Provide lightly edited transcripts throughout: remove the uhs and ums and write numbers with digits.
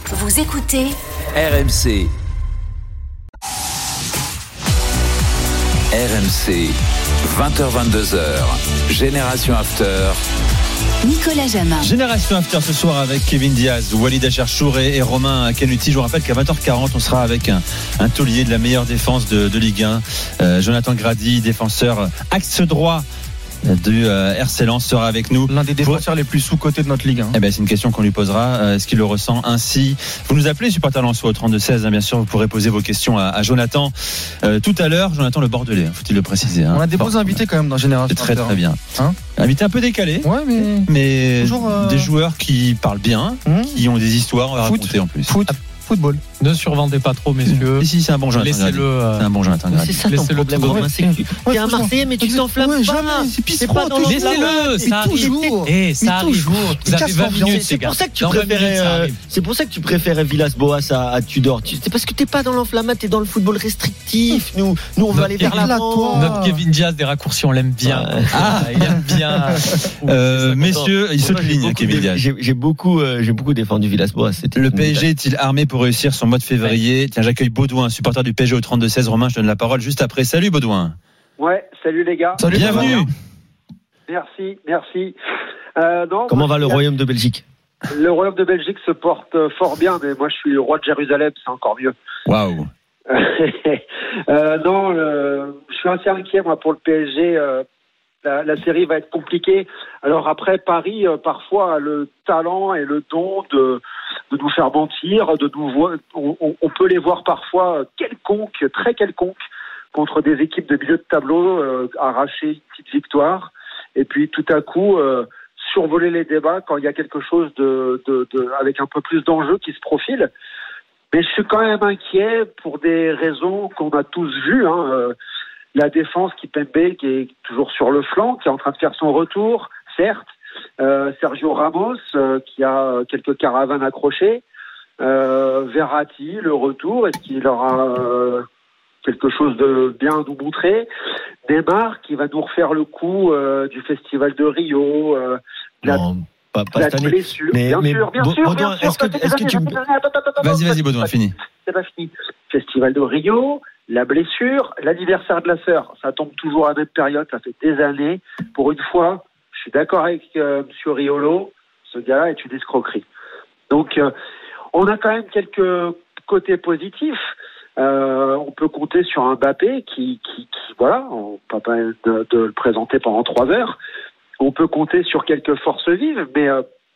Vous écoutez RMC. RMC, 20h-22h, Génération After. Nicolas Jamin. Génération After ce soir avec Kevin Diaz, Walid Acharchour et Romain Canuti. Je vous rappelle qu'à 20h40, on sera avec un taulier de la meilleure défense de Ligue 1. Jonathan Grady, défenseur axe droit du RC Lens, sera avec nous. L'un des défenseurs les plus sous-cotés de notre Ligue 1. Eh ben, c'est une question qu'on lui posera. Est-ce qu'il le ressent ainsi? Vous nous appelez, supporter lensois, au 32-16. Bien sûr, vous pourrez poser vos questions à Jonathan tout à l'heure. Jonathan le Bordelais, faut-il le préciser. On a des beaux invités quand même dans Génération After. Très bien. Hein, invité un peu décalé. Ouais, mais toujours, des joueurs qui parlent bien, qui ont des histoires à raconter en plus. Football. Ne survendez pas trop, messieurs. Si, c'est un bon Jonathan. Laissez-le. C'est un bon Jonathan. C'est ça ton problème, Romain, c'est que t'es un Marseillais, mais tu t'enflammes pas. C'est pas dans laissez-le, ça arrive. Ça arrive. Vous avez 20 minutes, c'est pour ça que tu préférais. C'est pour ça que tu préférais Villas-Boas à Tudor. C'est parce que t'es pas dans l'enflammate, t'es dans le football restrictif. Nous, on veut aller vers l'avant. Notre Kevin Diaz des raccourcis, on l'aime bien. Il aime bien. Messieurs, il saute ligne, Kevin Diaz. J'ai beaucoup défendu Villas-Boas. Le PSG est-il armé pour réussir son mois de février? Tiens, j'accueille Baudouin, supporter du PSG au 32-16. Romain, je donne la parole juste après. Salut Baudouin. Ouais, salut les gars. Salut, bienvenue. Merci. Comment va le Royaume de Belgique? Le Royaume de Belgique se porte fort bien, mais moi je suis le roi de Jérusalem, c'est encore mieux. Waouh. Je suis assez inquiet moi pour le PSG. La série va être compliquée. Alors après, Paris, parfois, a le talent et le don de nous faire mentir, on peut les voir parfois très quelconques, contre des équipes de milieu de tableau, arracher une petite victoire, et puis tout à coup, survoler les débats quand il y a quelque chose avec un peu plus d'enjeu qui se profile. Mais je suis quand même inquiet pour des raisons qu'on a tous vues, la défense Kimpembe qui est toujours sur le flanc, qui est en train de faire son retour, certes. Sergio Ramos qui a quelques caravanes accrochées. Verratti, le retour, est-ce qu'il aura quelque chose de bien à nous montrer? Neymar qui va nous refaire le coup du Festival de Rio. Pas cette année. Blessure. Bien sûr. Baudouin, est-ce que tu... Vas-y, Baudouin, fini. C'est pas fini. Festival de Rio, la blessure, l'anniversaire de la sœur, ça tombe toujours à la même période, ça fait des années. Pour une fois, je suis d'accord avec Monsieur Riolo, ce gars-là est une escroquerie. Donc, on a quand même quelques côtés positifs. On peut compter sur un Mbappé qui voilà, on peut pas de le présenter pendant 3 heures. On peut compter sur quelques forces vives, mais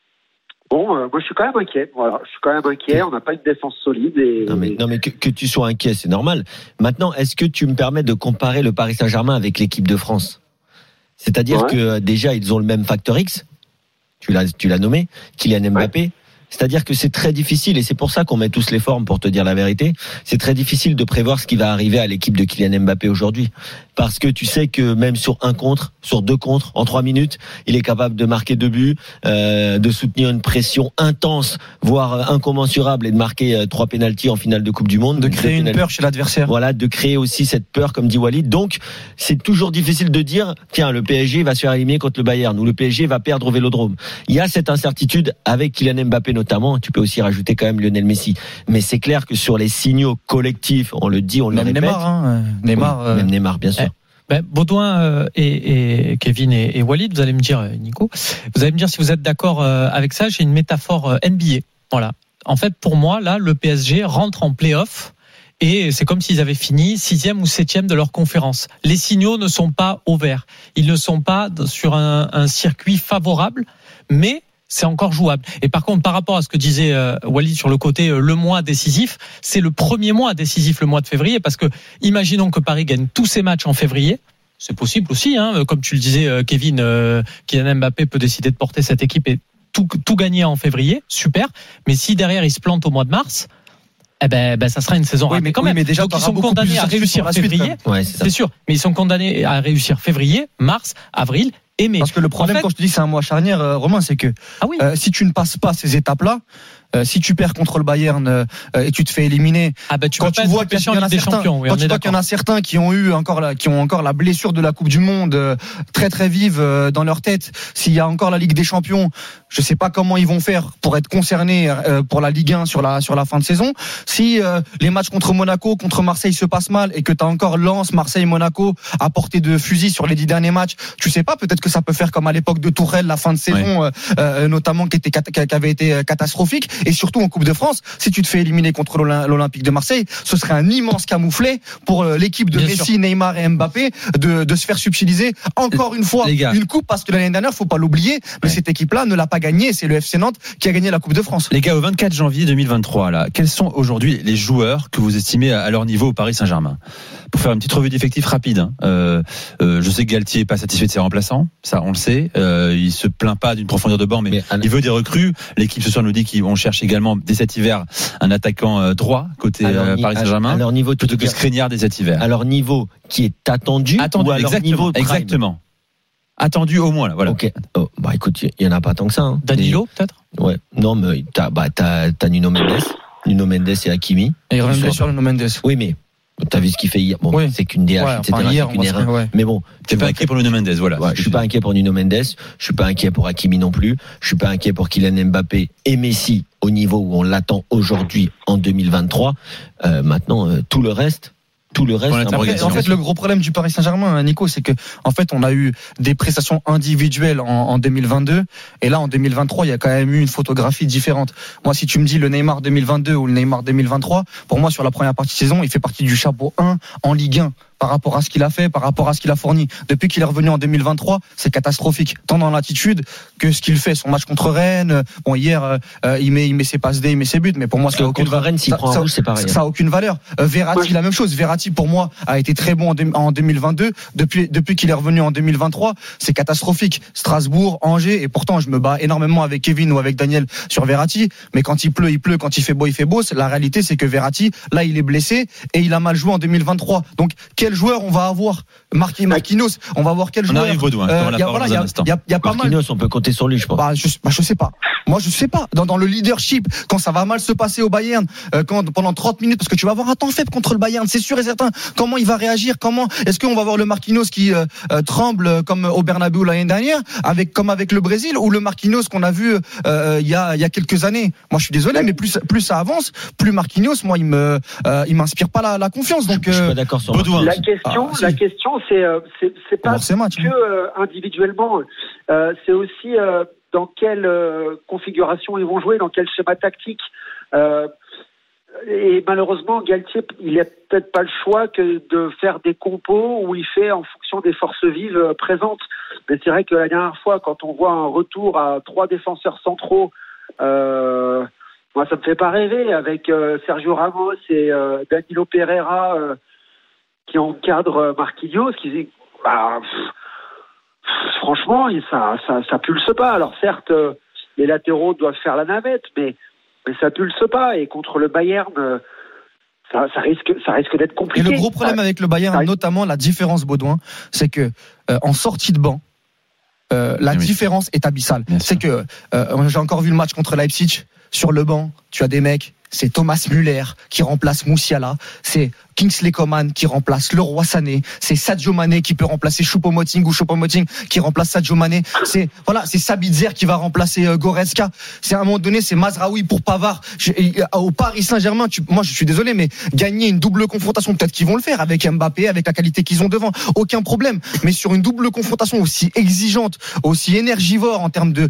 moi je suis quand même inquiet. Voilà, je suis quand même inquiet. On n'a pas une défense solide. Non mais que tu sois inquiet, c'est normal. Maintenant, est-ce que tu me permets de comparer le Paris Saint-Germain avec l'équipe de France? C'est-à-dire que déjà ils ont le même facteur X. Tu l'as nommé, Kylian Mbappé. Ouais. C'est-à-dire que c'est très difficile, et c'est pour ça qu'on met tous les formes, pour te dire la vérité. C'est très difficile de prévoir ce qui va arriver à l'équipe de Kylian Mbappé aujourd'hui. Parce que tu sais que même sur 1 contre, sur 2 contre, en 3 minutes, il est capable de marquer 2 buts, de soutenir une pression intense, voire incommensurable, et de marquer 3 pénaltys en finale de Coupe du Monde. De créer une peur chez l'adversaire. Voilà, de créer aussi cette peur, comme dit Walid. Donc, c'est toujours difficile de dire, tiens, le PSG va se faire éliminer contre le Bayern, ou le PSG va perdre au Vélodrome. Il y a cette incertitude avec Kylian Mbappé notamment. Tu peux aussi rajouter quand même Lionel Messi. Mais c'est clair que sur les signaux collectifs, on le dit, on le répète. Neymar, même Neymar, bien sûr. Baudouin et Kevin et Walid, vous allez me dire, Nico, vous allez me dire si vous êtes d'accord avec ça. J'ai une métaphore NBA. Voilà. En fait, pour moi, là, le PSG rentre en play-off et c'est comme s'ils avaient fini 6e ou 7e de leur conférence. Les signaux ne sont pas au vert. Ils ne sont pas sur un circuit favorable, mais c'est encore jouable. Et par contre, par rapport à ce que disait Walid sur le côté le mois décisif, c'est le premier mois décisif, le mois de février, parce que imaginons que Paris gagne tous ses matchs en février. C'est possible aussi, comme tu le disais, Kevin, Kylian Mbappé peut décider de porter cette équipe et tout gagner en février, super. Mais si derrière il se plante au mois de mars, ça sera une saison ratée quand même. Mais déjà, donc ils sont condamnés à réussir février, c'est sûr. Mais ils sont condamnés à réussir février, mars, avril. Parce que le problème, quand je te dis que c'est un mois charnière, Romain, c'est que si tu ne passes pas ces étapes-là, si tu perds contre le Bayern et tu te fais éliminer, quand tu vois qu'il y en a certains, quand tu vois qu'il y en a certains qui ont encore la blessure de la Coupe du Monde très très vive dans leur tête, s'il y a encore la Ligue des Champions, je sais pas comment ils vont faire pour être concernés pour la Ligue 1 sur la fin de saison. Si les matchs contre Monaco, contre Marseille se passent mal et que tu as encore Lens, Marseille, Monaco à portée de fusil sur les 10 derniers matchs, tu sais pas, peut-être que ça peut faire comme à l'époque de Tourelle, la fin de saison notamment qui avait été catastrophique. Et surtout en Coupe de France, si tu te fais éliminer contre l'Olympique de Marseille, ce serait un immense camouflet pour l'équipe de Messi, Neymar et Mbappé de se faire subtiliser encore une fois une coupe, parce que l'année dernière, faut pas l'oublier, mais cette équipe-là ne l'a pas gagnée. C'est le FC Nantes qui a gagné la Coupe de France. Les gars, au 24 janvier 2023, là, quels sont aujourd'hui les joueurs que vous estimez à leur niveau au Paris Saint-Germain? Pour faire une petite revue d'effectifs rapide, je sais que Galtier est pas satisfait de ses remplaçants, ça on le sait. Il se plaint pas d'une profondeur de banc, mais il veut des recrues. L'équipe ce soir nous dit qu'on cherche également dès cet hiver un attaquant droit côté Paris Saint-Germain. À leur niveau, plutôt que Skriniar dès cet hiver. À leur niveau qui est attendu ou à leur niveau prime. Exactement. Attendu au moins là, voilà. Ok. Oh, bah écoute, il y en a pas tant que ça. Hein. Danilo peut-être. Ouais. Non, mais t'as Nuno Mendes et Hakimi. Et il revient sur Nuno Mendes. Oui, mais t'as vu ce qu'il fait hier. Bon, c'est qu'une DH, etc. Hier, c'est qu'une erreur. Ouais. Mais bon, tu n'es pas inquiet pour Nuno Mendes, voilà. Ouais, je suis pas inquiet pour Nuno Mendes. Je suis pas inquiet pour Hakimi non plus. Je suis pas inquiet pour Kylian Mbappé et Messi au niveau où on l'attend aujourd'hui en 2023. Maintenant, tout le reste. Après, en fait, le gros problème du Paris Saint-Germain, Nico, c'est que en fait, on a eu des prestations individuelles en 2022, et là en 2023, il y a quand même eu une photographie différente. Moi, si tu me dis le Neymar 2022 ou le Neymar 2023, pour moi, sur la première partie de saison, il fait partie du chapeau 1 en Ligue 1. Par rapport à ce qu'il a fait, par rapport à ce qu'il a fourni. Depuis qu'il est revenu en 2023, c'est catastrophique. Tant dans l'attitude que ce qu'il fait, son match contre Rennes. Bon, hier, il met ses passes D, il met ses buts, mais pour moi, ça a aucune valeur. Rennes, s'il prend un rouge, c'est pareil. Ça a aucune valeur. Verratti, la même chose. Verratti, pour moi, a été très bon en 2022. Depuis qu'il est revenu en 2023, c'est catastrophique. Strasbourg, Angers, et pourtant, je me bats énormément avec Kevin ou avec Daniel sur Verratti. Mais quand il pleut, il pleut. Quand il fait beau, il fait beau. La réalité, c'est que Verratti, là, il est blessé et il a mal joué en 2023. Donc, quel joueur on va avoir? Marquinhos, on va voir quel joueur. On arrive Baudouin, il y a pas mal. Marquinhos, on peut compter sur lui, je pense. Je sais pas. Moi, je sais pas. Dans le leadership, quand ça va mal se passer au Bayern, pendant 30 minutes, parce que tu vas avoir un temps faible contre le Bayern, c'est sûr et certain. Comment il va réagir? Est-ce qu'on va voir le Marquinhos qui tremble comme au Bernabéu l'année dernière, comme avec le Brésil, ou le Marquinhos qu'on a vu il y a quelques années? Moi, je suis désolé, mais plus ça avance, plus Marquinhos, moi, il m'inspire pas la confiance. Donc, je suis pas d'accord sur Baudouin. La question, c'est pas que individuellement, c'est aussi dans quelle configuration ils vont jouer, dans quel schéma tactique. Et malheureusement, Galtier, il n'a peut-être pas le choix que de faire des compos où il fait en fonction des forces vives présentes. Mais c'est vrai que la dernière fois, quand on voit un retour à 3 défenseurs centraux, moi, ça me fait pas rêver, avec Sergio Ramos et Danilo Pereira qui encadre Marquinhos, franchement, ça pulse pas. Alors certes, les latéraux doivent faire la navette, mais ça pulse pas. Et contre le Bayern, ça risque d'être compliqué. Et le gros problème avec le Bayern, notamment la différence, Baudouin, c'est que en sortie de banc, la différence est abyssale. C'est que j'ai encore vu le match contre Leipzig. Sur le banc, tu as des mecs, c'est Thomas Müller qui remplace Moussiala, c'est Kingsley Coman qui remplace Leroy Sané, c'est Sadio Mané qui peut remplacer Choupo-Moting ou Choupo-Moting qui remplace Sadio Mané, c'est Sabitzer qui va remplacer Goretzka. C'est à un moment donné, c'est Mazraoui pour Pavard. Au Paris Saint-Germain, moi je suis désolé, mais gagner une double confrontation, peut-être qu'ils vont le faire avec Mbappé, avec la qualité qu'ils ont devant, aucun problème. Mais sur une double confrontation aussi exigeante, aussi énergivore en termes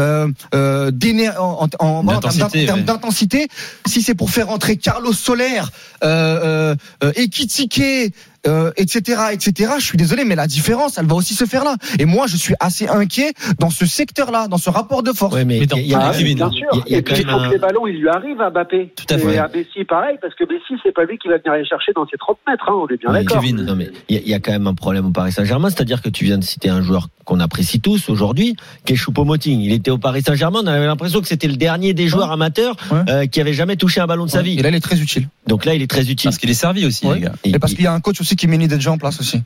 d'intensité, si c'est pour faire entrer Carlos Soler, Ekitike, etc., je suis désolé, mais la différence, elle va aussi se faire là. Et moi, je suis assez inquiet dans ce secteur-là, dans ce rapport de force. Ouais, mais bien sûr. Et puis, il faut que les ballons, il lui arrivent à Mbappé. Tout à fait. Et à Messi, pareil, parce que Messi, c'est pas lui qui va venir les chercher dans ses 30 mètres, on est bien d'accord. Kevin, non, mais il y a quand même un problème au Paris Saint-Germain, c'est-à-dire que tu viens de citer un joueur qu'on apprécie tous aujourd'hui, qui est Choupo-Moting. Il était au Paris Saint-Germain, on avait l'impression que c'était le dernier des joueurs amateurs qui avait jamais touché un ballon de sa vie. Et là, il est très utile. Donc là, il est très utile. Parce qu'il est servi aussi, les gars. Et parce qu'il y a un coach aussi qui met une idée de jeu en place aussi.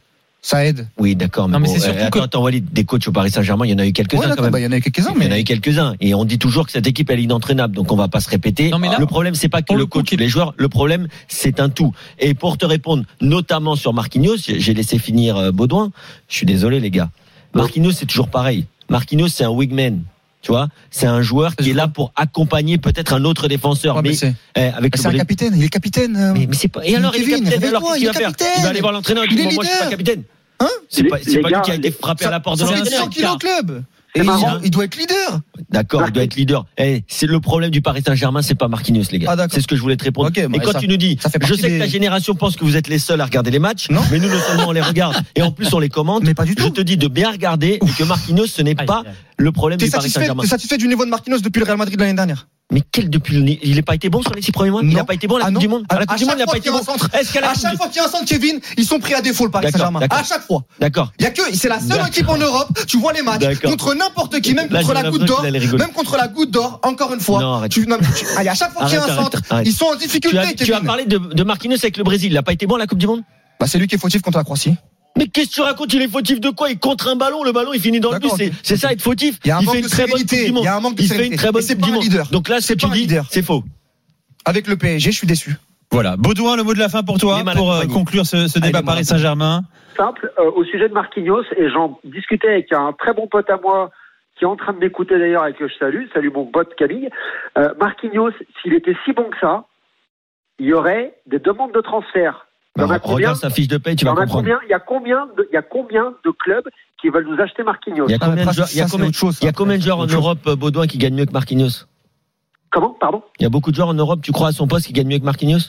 Ça aide. Oui, d'accord. Non, mais c'est surtout que- attends, Walid, des coachs au Paris Saint-Germain, il y en a eu quelques-uns quand même. Il y en a eu quelques-uns, Il y en a mais eu quelques-uns. Et on dit toujours que cette équipe, elle est inentraînable. Donc, on va pas se répéter. Non, mais là, le problème, c'est pas que pour le le coup, coach, les joueurs. Le problème, c'est un tout. Et pour te répondre, notamment sur Marquinhos, j'ai laissé finir Baudouin. Je suis désolé, les gars. Marquinhos, c'est toujours pareil. Marquinhos, c'est un wingman. Tu vois, c'est un joueur qui est là pour accompagner peut-être un autre défenseur. Ouais, mais c'est avec un capitaine. Il est capitaine. mais c'est pas. Et alors, il est Kevin, capitaine. Alors, réveille-toi, qu'est-ce qu'il va il est faire capitaine. Il va aller voir l'entraîneur et Il dire est moi, je suis pas leader. capitaine. Hein C'est pas les lui gars, qui a été frappé à la porte de Ça fait l'entraîneur. 100 kilos au club. Et C'est marrant. il doit être leader. D'accord, il doit être leader. C'est le problème du Paris Saint-Germain, c'est pas Marquinhos, les gars. Ah, d'accord. C'est ce que je voulais te répondre. Ok, et bah, quand ça- tu nous dis, ça fait je partie sais que des- ta génération pense que vous êtes les seuls à regarder les matchs, Non. mais nous, non seulement on les regarde, et en plus on les commente. Mais pas du tout. Je te dis de bien regarder et que Marquinhos, ce n'est pas le problème T'es du Paris Saint-Germain. satisfait du niveau de Marquinhos depuis le Real Madrid l'année dernière? Mais il n'a pas été bon sur les 6 premiers mois. Il Non. n'a pas été bon à la Ah Coupe non. du Monde. À la Coupe À du Monde, il n'a chaque pas fois été qu'il y a bon. un centre- Est-ce qu'à la À Coupe chaque du- fois qu'il y a un centre, Kevin, ils sont pris à défaut le Paris D'accord, Saint-Germain. d'accord. À chaque fois. D'accord. Il y a que, c'est la seule D'accord. équipe en Europe. Tu vois les matchs D'accord. contre n'importe qui, même Là, contre j'ai la Goutte l'impression d'Or, qu'il allait rigoler. même contre la Goutte d'Or. Encore une fois. Non, arrête. À chaque fois qu'il y a un Arrête, centre, arrête. ils sont en difficulté. Tu as Kevin. parlé de Marquinhos avec le Brésil. Il n'a pas été bon à la Coupe du Monde. Bah, c'est lui qui est fautif contre la Croatie. Mais qu'est-ce que tu racontes? Il est fautif de quoi? Il contre un ballon, le ballon il finit dans le but. D'accord. C'est ça être fautif. Il y a un manque fait une de très bonne sérénité. Coupe du Monde. Il y a un manque de Il fait sérénité. une très bonne Et c'est Coupe pas du un Monde. leader. Donc là, ce C'est que tu pas un dis, leader. c'est faux. Avec le PSG, je suis déçu. Voilà. Baudouin, le mot de la fin pour toi, Il est mal pour accompagné. conclure ce débat il est mal Paris Saint-Germain. Simple, au sujet de Marquinhos, et j'en discutais avec un très bon pote à moi qui est en train de m'écouter d'ailleurs et que je salue. Salut mon pote Camille. Marquinhos, s'il était si bon que ça, il y aurait des demandes de transfert. Il y en a combien? Regarde sa fiche de paye, tu vas comprendre. Il y a combien de clubs qui veulent nous acheter Marquinhos? Il y a combien de joueurs, Ça, c'est autre chose, il y a ça. combien de joueurs en Autre chose. Europe, Baudouin, qui gagnent mieux que Marquinhos? Comment? Pardon? Il y a beaucoup de joueurs en Europe, tu crois à son poste, qui gagnent mieux que Marquinhos?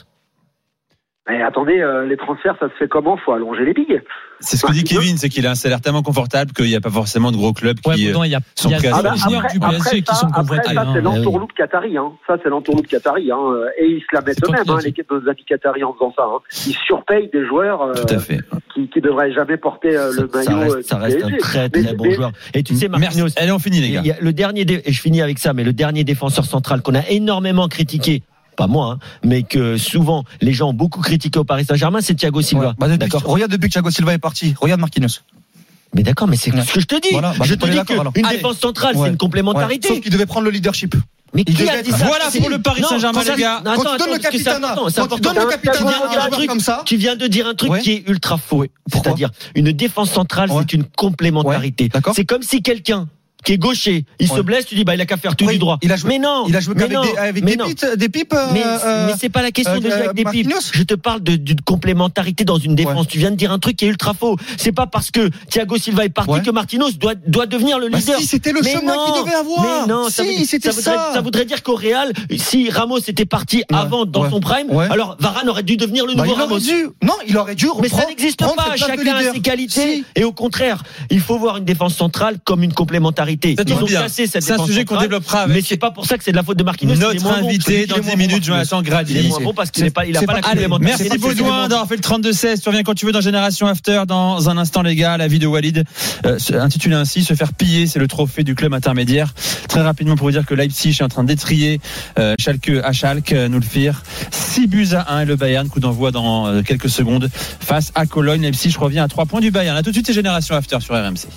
Mais attendez, les transferts, ça se fait comment? Faut allonger les billes. C'est ce que dit Marquinhos. Kevin, c'est qu'il a un salaire tellement confortable qu'il n'y a pas forcément de gros clubs Ouais, qui Baudouin, il y a sont prêts à des se joueurs désigner. du PSG qui sont convoités. ça, c'est hein. l'entourloupe qatari. Hein. Ça, c'est l'entourloupe qatari. Hein. Et ils se la mettent C'est toi eux-mêmes, qui l'as hein, dit. l'équipe de nos amis qataris, en faisant ça. Hein. Ils surpayent des joueurs Tout à fait. qui devraient jamais porter le Ça maillot. reste, ça du reste un PSG. très Mais- très bon mais- joueur. Et tu sais, Merci. Marquinhos, Allez, on finit, les gars. il y a le dernier, et je finis avec ça, mais le dernier défenseur central qu'on a énormément critiqué, pas moi, hein, mais que souvent les gens ont beaucoup critiqué au Paris Saint-Germain, c'est Thiago Silva. Ouais. Bah, D'accord. Regarde depuis que Thiago Silva est parti. Regarde Marquinhos. Mais d'accord, mais c'est Ouais. ce que je te dis. Voilà, bah, je on te est dis d'accord, alors. qu'une Allez. défense centrale, Ouais. c'est une complémentarité. Sauf qu'il devait prendre le leadership. Mais Il qui devait a dit être- ça? Voilà Si. pour le Paris Non, Saint-Germain, quand les gars. ça- Quand attends, tu donnes le parce que c'est capitana, important, c'est quand tu important. donnes le Tu viens capitana de à un dire un joueur truc- comme ça. Tu viens de dire un truc Ouais. qui est ultra faux. Pourquoi? C'est-à-dire, une défense centrale, Ouais. c'est une complémentarité. Ouais, d'accord. C'est comme si quelqu'un qui est gaucher, il se Ouais. blesse, tu dis, bah, il a qu'à faire tout Oui, du droit. il a joué- mais non. Il a joué mais qu'avec non, avec mais des non. pipes. Mais c'est pas la question de jouer avec des pipes. Marquinhos. Je te parle d'une complémentarité dans une défense. Ouais. Tu viens de dire un truc qui est ultra faux. C'est pas parce que Thiago Silva est parti Ouais. que Marquinhos doit devenir le Bah leader. si, c'était le Mais chemin non, qu'il devait avoir. Mais non, Si, c'était ça voudrait dire qu'au Real, si Ramos était parti Ouais. avant dans Ouais. son prime, Ouais. alors Varane aurait dû devenir le Bah, nouveau il aurait Ramos. dû. Non, il aurait dû. Mais ça prendre- n'existe prendre pas. cette place de Chacun a leader. ses qualités. Si. Et au contraire, il faut voir une défense centrale comme une complémentarité. Ça Ils tombe ont bien. cassé cette C'est un défense sujet qu'on centrale, développera mais avec c'est pas pour ça que c'est de la faute de Marquinhos. Il est notre moins bon. invité Il dans est 10 moins minutes, bon. Jonathan Il est Grady. moins bon parce qu'il n'a pas c'est la pas- allez, complémentarité. Merci Baudouin d'avoir fait le 32-16. Tu reviens quand tu veux dans Génération After. Dans un instant, les gars, la vie de Walid, intitulée ainsi, se faire piller, c'est le trophée du club intermédiaire. Très rapidement pour vous dire que Leipzig est en train d'étrier Schalke à Schalke, nous le firent. 6-1 et le Bayern, coup d'envoi dans quelques secondes face à Cologne. Leipzig revient à 3 points du Bayern. À tout de suite, c'est Génération After sur RMC.